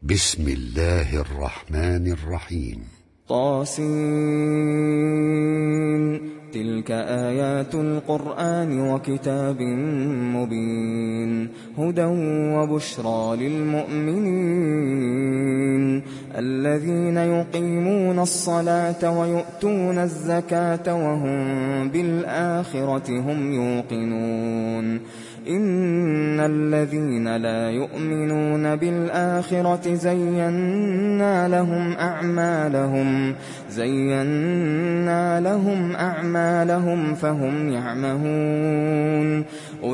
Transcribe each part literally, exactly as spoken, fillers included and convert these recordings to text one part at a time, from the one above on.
بسم الله الرحمن الرحيم. طاسين. تلك آيات القرآن وكتاب مبين، هدى وبشرى للمؤمنين الذين يقيمون الصلاة ويؤتون الزكاة وهم بالآخرة هم يوقنون. إن الذين لا يؤمنون بالآخرة زينا لهم أعمالهم زينا لهم أعمالهم فهم يعمهون.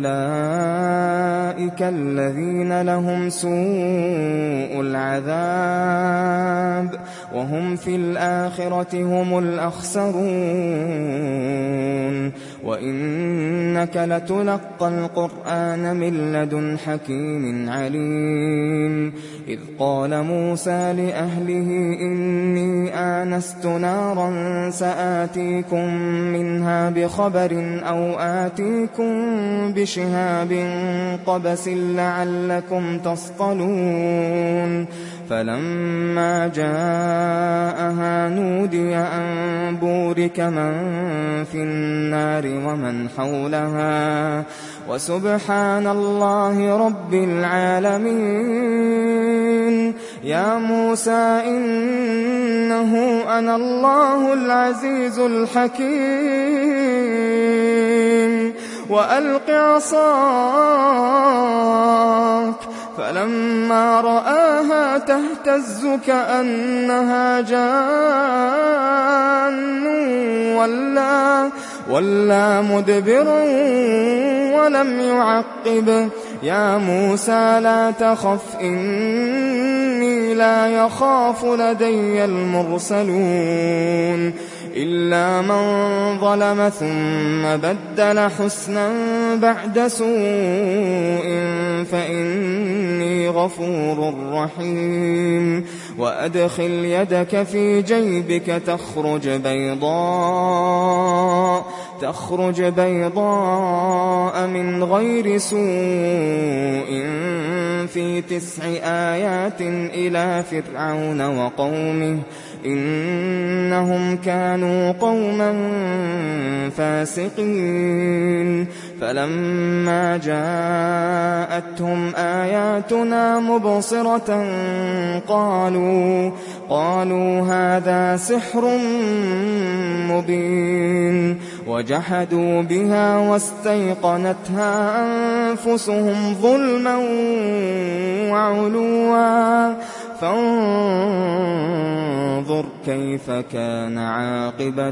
أولئك الذين لهم سوء العذاب وهم في الآخرة هم الأخسرون. وإنك لتلقى القرآن من لدن حكيم عليم. إذ قال موسى لأهله إني آنست نارا سآتيكم منها بخبر أو آتيكم بشهاب قبس لعلكم تصطلون. فلما جاءها نودي أن بورك من في النار ومن حولها وسبحان الله رب العالمين. يا موسى إنه أنا الله العزيز الحكيم وألق عصاك. فلما رآها تهتز كأنها جان ولا, ولا مدبرا ولم يعقب. يا موسى لا تخف إني لا يخاف لدي المرسلون. إلا من ظلم ثم بدل حسنا بعد سوء فإني غفور رحيم. وأدخل يدك في جيبك تخرج بيضاء تخرج بيضاء من غير سوء في تسع آيات إلى فرعون وقومه إنهم كانوا قوما فاسقين. فلما جاءتهم آياتنا مبصرة قالوا قالوا هذا سحر مبين. وجحدوا بها واستيقنتها أنفسهم ظلما وعلوا فانظر كيف كان عاقبة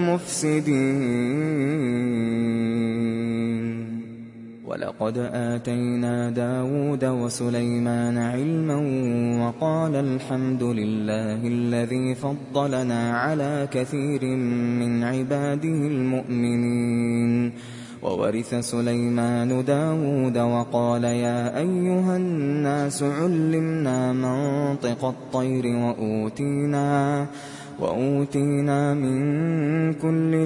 المفسدين. ولقد آتينا داود وسليمان علما وقال الحمد لله الذي فضلنا على كثير من عباده المؤمنين. وورث سليمان داود وقال يا أيها الناس علمنا منطق الطير وأوتينا, وأوتينا من كل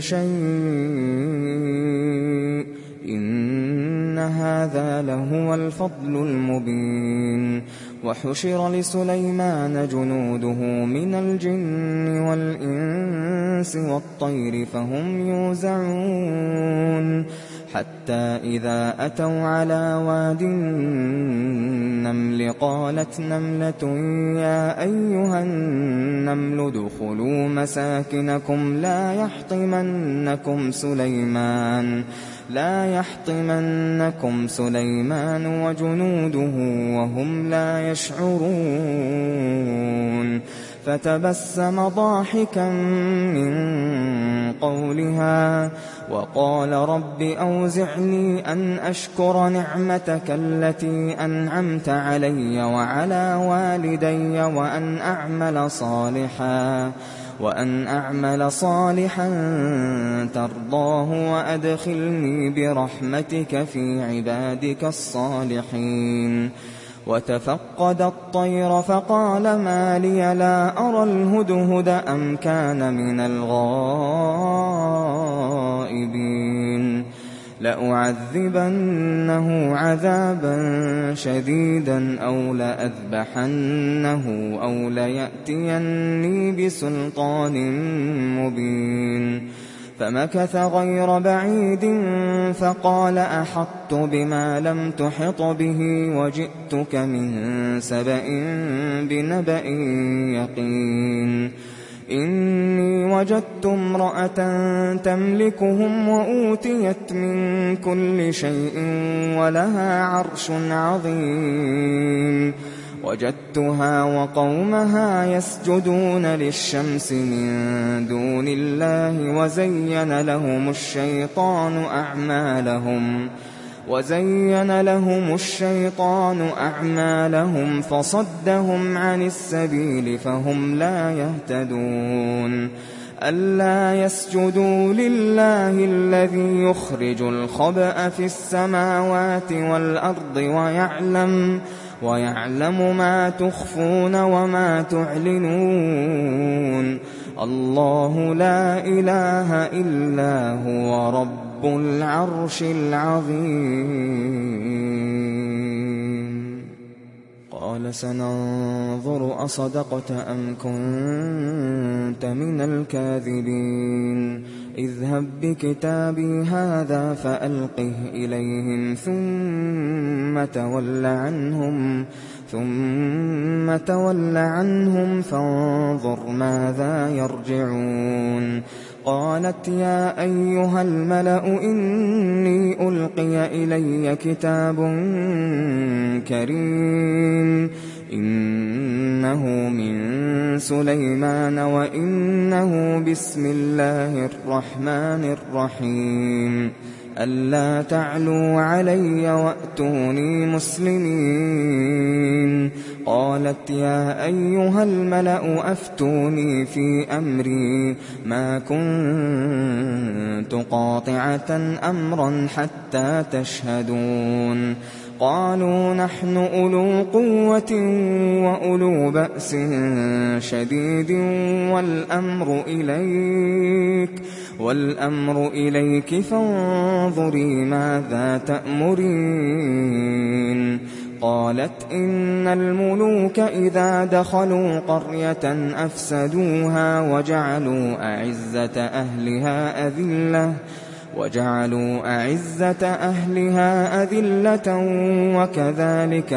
شيء إن هذا لهو الفضل المبين. وحشر لسليمان جنوده من الجن والإنس والطير فهم يوزعون. حتى إذا أتوا على واد النمل قالت نملة يا أيها النمل ادخلوا مساكنكم لا يحطمنكم سليمان لا يحطمنكم سليمان وجنوده وهم لا يشعرون. فتبسم ضاحكا من قولها وقال رب أوزعني أن أشكر نعمتك التي أنعمت علي وعلى والدي وأن أعمل صالحا وأن أعمل صالحا ترضاه وأدخلني برحمتك في عبادك الصالحين. وتفقد الطير فقال ما لي لا أرى الهدهد أم كان من الغائبين. لأعذبنه عذابا شديدا أو لأذبحنه أو ليأتيني بسلطان مبين. فمكث غير بعيد فقال أحطت بما لم تحط به وجئتك من سبأ بنبأ يقين. إني وجدت امرأة تملكهم وأوتيت من كل شيء ولها عرش عظيم. وجدتها وقومها يسجدون للشمس من دون الله وزين لهم الشيطان أعمالهم وزين لهم الشيطان أعمالهم فصدهم عن السبيل فهم لا يهتدون. ألا يسجدوا لله الذي يخرج الخبأ في السماوات والأرض ويعلم ويعلم ما تخفون وما تعلنون. الله لا إله إلا هو رب العرش العظيم. قال سننظر أصدقت أم كنت من الكاذبين. اذهب بكتابي هذا فألقه إليهم ثم تول عنهم ثم تول عنهم فانظر ماذا يرجعون. قالت يا أيها الملأ إني ألقي إلي كتاب كريم إنه من سليمان وإنه بسم الله الرحمن الرحيم. ألا تعلوا علي وأتوني مسلمين. قالت يا أيها الملأ أفتوني في أمري ما كنت قاطعة أمرا حتى تشهدون. قالوا نحن أولو قوة وأولو بأس شديد والأمر إليك والأمر إليك فانظري ماذا تأمرين. قالت إن الملوك إذا دخلوا قرية أفسدوها وجعلوا أعزة أهلها أذلة وجعلوا أعزة أهلها أذلة وكذلك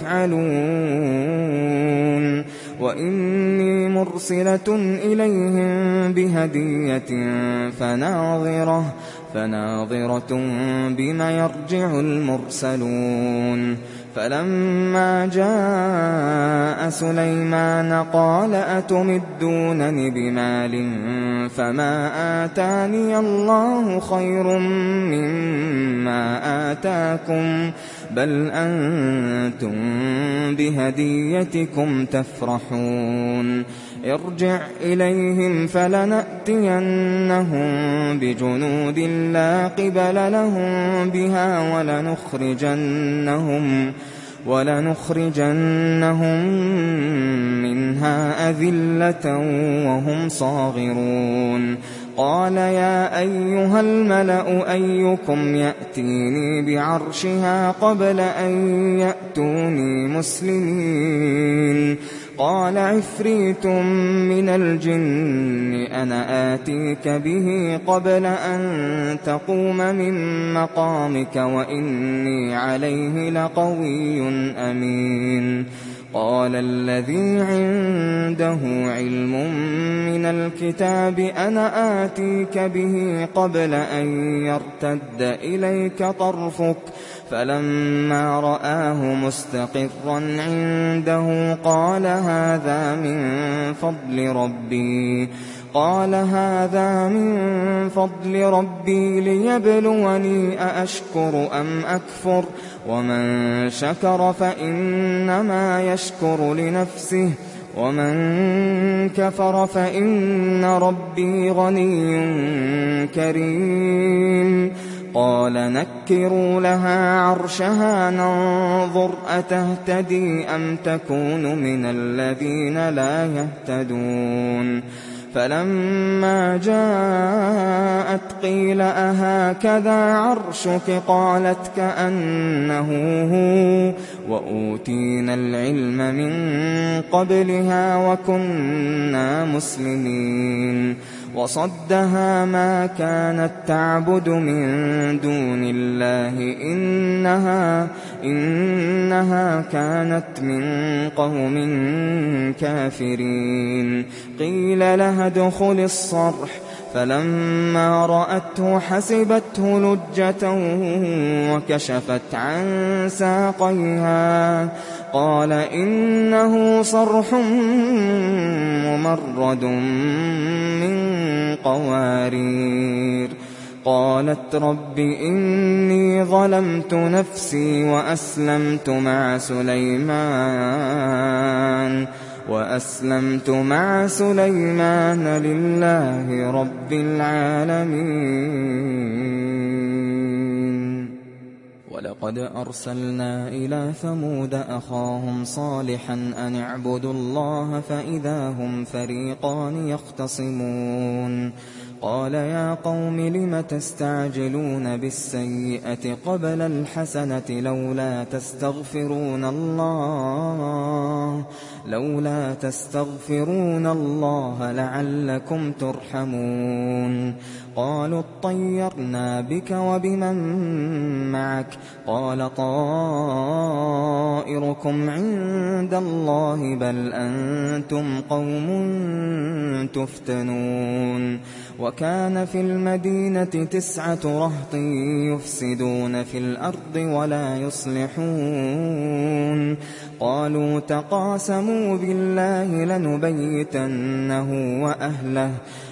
يفعلون. وإني مرسلة إليهم بهدية فناظرة فناظرة بما يرجع المرسلون. فلما جاء سليمان قال أتمدونني بمال فما آتاني الله خير مما آتاكم بل أنتم بهديتكم تفرحون. ارجع إليهم فلنأتينهم بجنود لا قبل لهم بها ولنخرجنهم ولنخرجنهم منها أذلة وهم صاغرون. قال يا أيها الملأ أيكم يأتيني بعرشها قبل أن يأتوني مسلمين. قال عفريت من الجن أنا آتيك به قبل أن تقوم من مقامك وإني عليه لقوي أمين. قال الذي عنده علم من الكتاب أنا آتيك به قبل أن يرتد إليك طرفك فلما رآه مستقرا عنده قال هذا من فضل ربي قال هذا من فضل ربي ليبلوني أأشكر أم أكفر ومن شكر فإنما يشكر لنفسه ومن كفر فإن ربي غني كريم. قال نكروا لها عرشها ننظر أتهتدي أم تكون من الذين لا يهتدون. فلما جاءت قيل أهكذا عرشك قالت كأنه هو وأوتينا العلم من قبلها وكنا مسلمين وصدها ما كانت تعبد من دون الله إنها, إنها كانت من قوم كافرين قيل لها ادخل الصرح فلما رأته حسبته لجة وكشفت عن ساقيها قال إنه صرح ممرد من قوارير قالت رب إني ظلمت نفسي وأسلمت مع سليمان وأسلمت مع سليمان لله رب العالمين ولقد أرسلنا إلى ثمود أخاهم صالحا أن اعبدوا الله فإذا هم فريقان يختصمون قال يا قوم لم تستعجلون بالسيئة قبل الحسنة لولا تستغفرون الله لولا تستغفرون الله لعلكم ترحمون قالوا اطيرنا بك وبمن معك قال طائركم عند الله بل أنتم قوم تفتنون وكان في المدينة تسعة رهط يفسدون في الأرض ولا يصلحون قالوا تقاسموا بالله لنبيتنه وأهله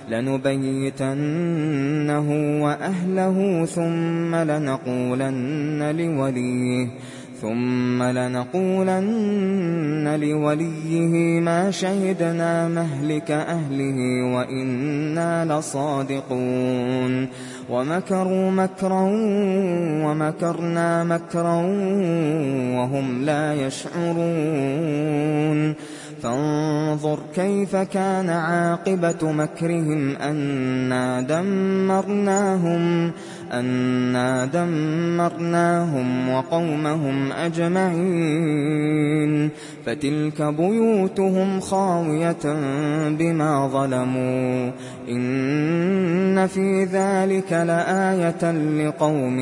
لنبيتنه وأهله ثم لنقولن لوليه ثم لنقولن لوليه ما شهدنا مهلك أهله وإنا لصادقون ومكروا مكرا ومكرنا مكرا وهم لا يشعرون فانظر كيف كان عاقبة مكرهم أنا دمرناهم أنا دمرناهم وقومهم أجمعين فتلك بيوتهم خاوية بما ظلموا إن في ذلك لآية لقوم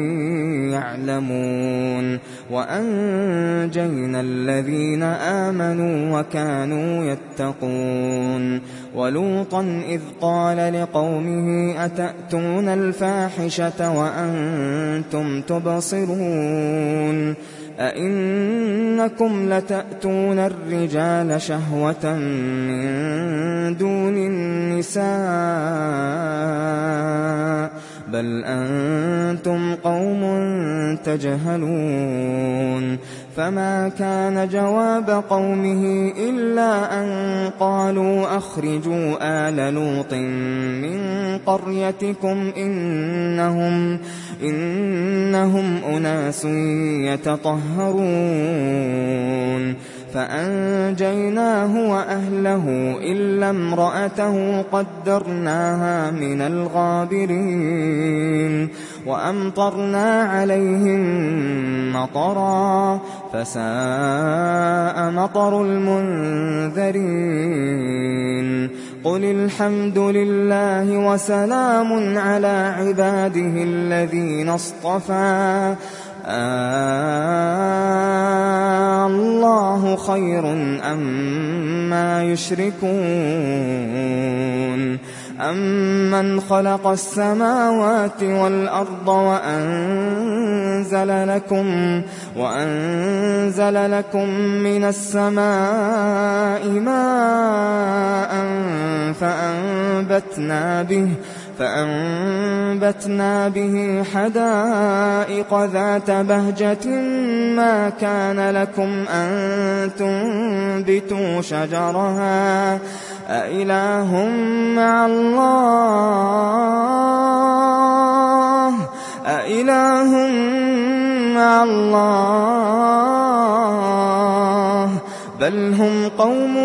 يعلمون وأنجينا الذين آمنوا وكانوا يتقون ولوطا إذ قال لقومه أتأتون الفاحشة وأنتم تبصرون أئنكم لتأتون الرجال شهوة من دون النساء بل أنتم قوم تجهلون فما كان جواب قومه إلا أن قالوا أخرجوا آل لوط من قريتكم إنهم إنهم أناس يتطهرون فأنجيناه وأهله إلا امرأته قدرناها من الغابرين وأمطرنا عليهم مطرا فساء مطر المنذرين قل الحمد لله وسلام على عباده الذين اصطفى آه الله خير أما يشركون أمن خلق السماوات والأرض وأنزل لكم وأنزل لكم من السماء ماء فأنبتنا به فأنبتنا به حدائق ذات بهجة ما كان لكم أن تنبتوا شجرها أإله مع الله أإله مع الله بل هم قوم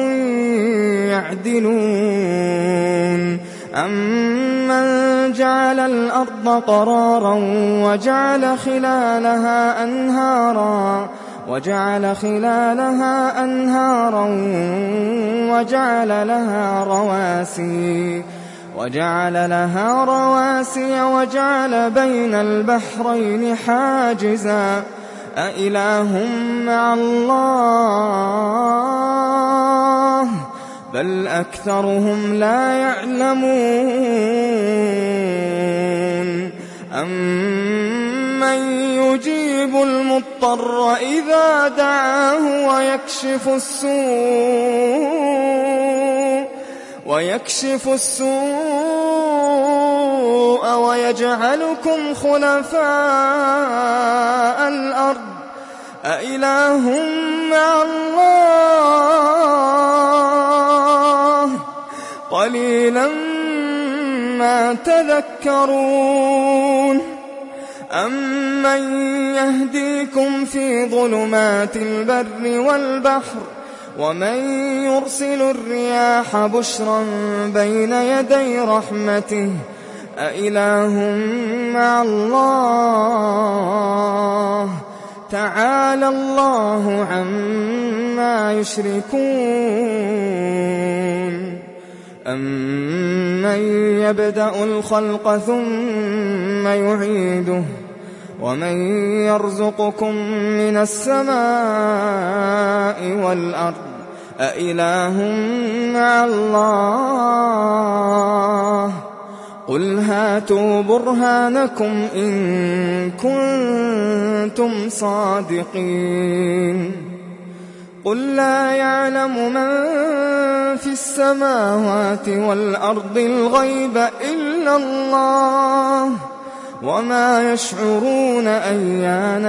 يعدلون أمن جعل الأرض قرارا وجعل خلالها أنهارا وجعل خلالها أنهارا وجعل لها رواسي وجعل لها رواسي وجعل بين البحرين حاجزا أإله مع الله بل أكثرهم لا يعلمون أمن يجيب المضطر إذا دعاه ويكشف السوء ويكشف السوء ويجعلكم خلفاء الأرض أإله مع الله قليلا ما تذكرون أمن يهديكم في ظلمات البر والبحر ومن يرسل الرياح بشرا بين يدي رحمته أإله مع الله تعالى الله عما يشركون أمن يبدأ الخلق ثم يعيده ومن يرزقكم من السماء والأرض أإله مع الله قل هاتوا برهانكم إن كنتم صادقين قل لا يعلم من في السماوات والأرض الغيب إلا الله وما يشعرون أيان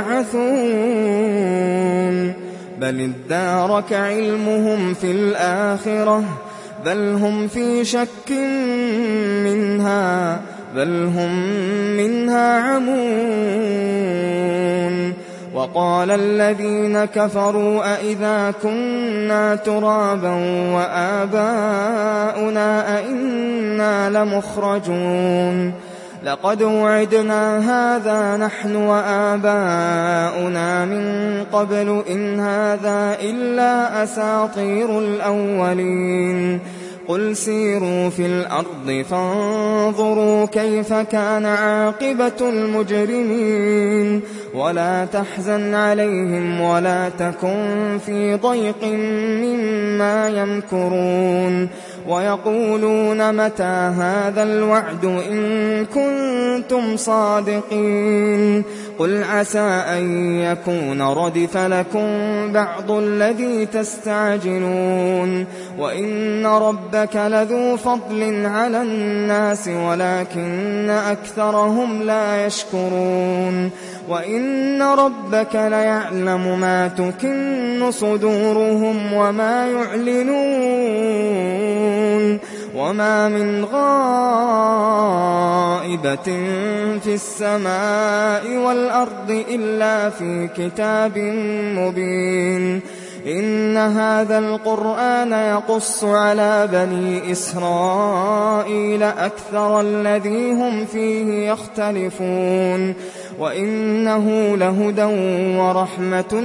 يبعثون بل ادارك علمهم في الآخرة بل هم في شك منها بل هم منها عمون وقال الذين كفروا أئذا كنا ترابا وآباؤنا أئنا لمخرجون لقد وعدنا هذا نحن وآباؤنا من قبل إن هذا إلا أساطير الأولين قل سيروا في الأرض فانظروا كيف كان عاقبة المجرمين ولا تحزن عليهم ولا تكن في ضيق مما يمكرون ويقولون متى هذا الوعد إن كنتم صادقين قل عسى أن يكون ردف لكم بعض الذي تستعجلون وإن ربك لذو فضل على الناس ولكن أكثرهم لا يشكرون وإن ربك ليعلم ما تكن صدورهم وما يعلنون وما من غائبة في السماء والأرض إلا في كتاب مبين إن هذا القرآن يقص على بني إسرائيل أكثر الذي هم فيه يختلفون وإنه لهدى ورحمة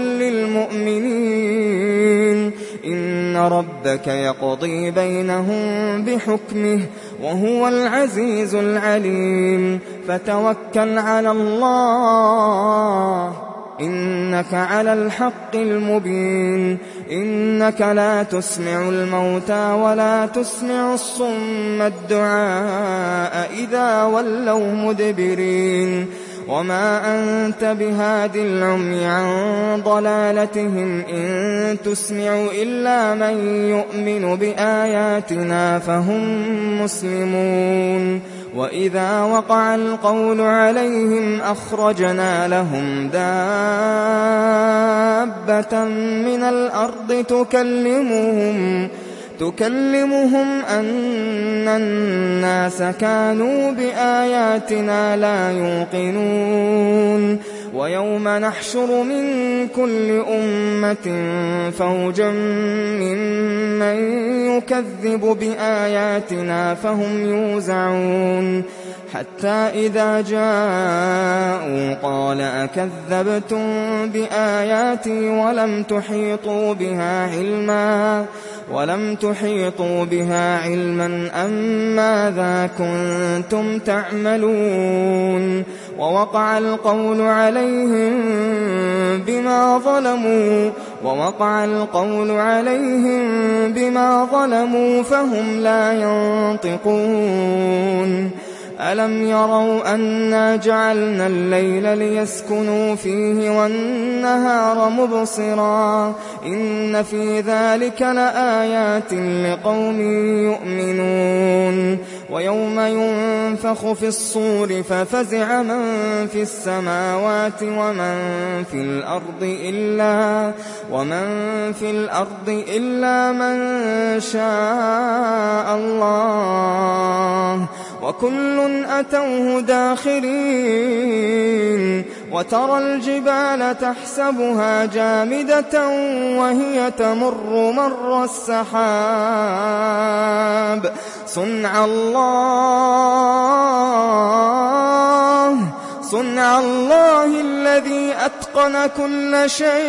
للمؤمنين إن ربك يقضي بينهم بحكمه وهو العزيز العليم فتوكل على الله إنك على الحق المبين إنك لا تسمع الموتى ولا تسمع الصم الدعاء إذا ولوا مدبرين وما أنت بهاد العمي عن ضلالتهم إن تسمع إلا من يؤمن بآياتنا فهم مسلمون وإذا وقع القول عليهم أخرجنا لهم دابة من الأرض تكلمهم تكلمهم أن الناس كانوا بآياتنا لا يوقنون ويوم نحشر من كل أمة فوجا ممن يكذب بآياتنا فهم يوزعون حتى إذا جاءوا قال أكذبتم بآياتي ولم تحيطوا بها علما ولم تحيطوا بها علما أم ماذا كنتم تعملون ووقع القول عليهم بما ظلموا ووقع القول عليهم بما ظلموا فهم لا ينطقون ألم يروا أنا جعلنا الليل ليسكنوا فيه والنهار مبصرا إن في ذلك لآيات لقوم يؤمنون ويوم ينفخ في الصور ففزع من في السماوات ومن في الأرض إلا ومن في الأرض إلا من شاء الله وكل أتوه داخرين وترى الجبال تحسبها جامدة وهي تمر مر السحاب صنع الله صنع الله الذي أتقن كل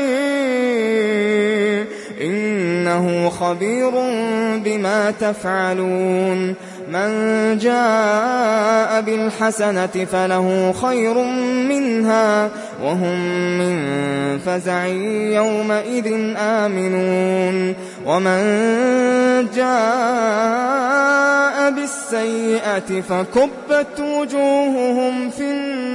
شيء إنه خبير بما تفعلون من جاء بالحسنة فله خير منها وهم من فزع يومئذ آمنون ومن جاء بالسيئة فكبت وجوههم في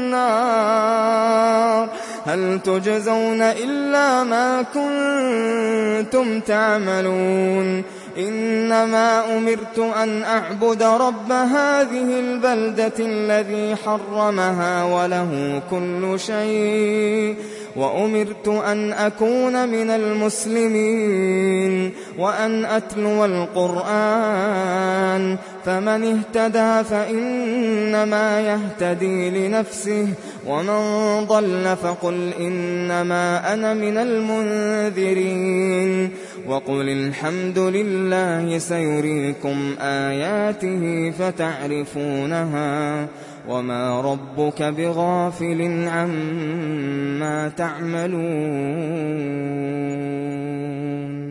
النار هل تجزون إلا ما كنتم تعملون إنما أمرت أن أعبد رب هذه البلدة الذي حرمها وله كل شيء وأمرت أن أكون من المسلمين وأن أتلو القرآن فمن اهتدى فإنما يهتدي لنفسه ومن ضل فقل إنما أنا من المنذرين وقل الحمد لله سيريكم آياته فتعرفونها وما ربك بغافل عما تعملون